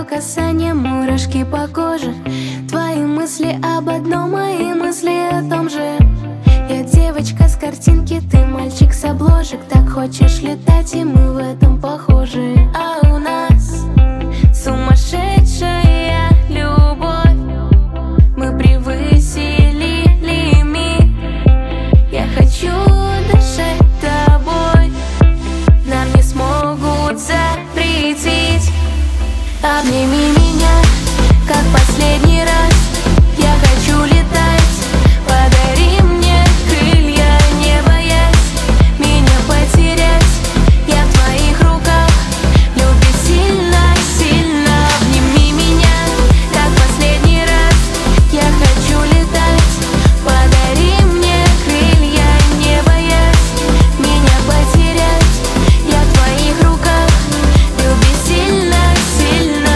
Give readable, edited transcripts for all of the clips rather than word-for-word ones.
твое касание, мурашки по коже. Твои мысли об одном, мои мысли о том же. Я девочка с картинки, ты мальчик с обложек. Так хочешь летать, и мы в этом похожи. А у нас сумасшедшая любовь. Мы превысили лимит. Я хочу дышать тобой, нам не смогут запретить. Обними меня, как последний раз. Я хочу летать, подари мне крылья, не боясь меня потерять. Я в твоих руках, люби сильно, сильно. Обними меня, как последний раз. Я хочу летать, подари мне крылья, не боясь меня потерять. Я в твоих руках, люби сильно, сильно.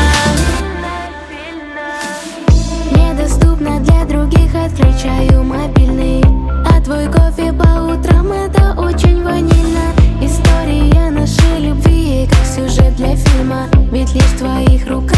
Недоступно для других, отключаю мобильный. А твой кофе по утрам — это очень ванильно. История нашей любви, как сюжет для фильма. Ведь лишь в твоих руках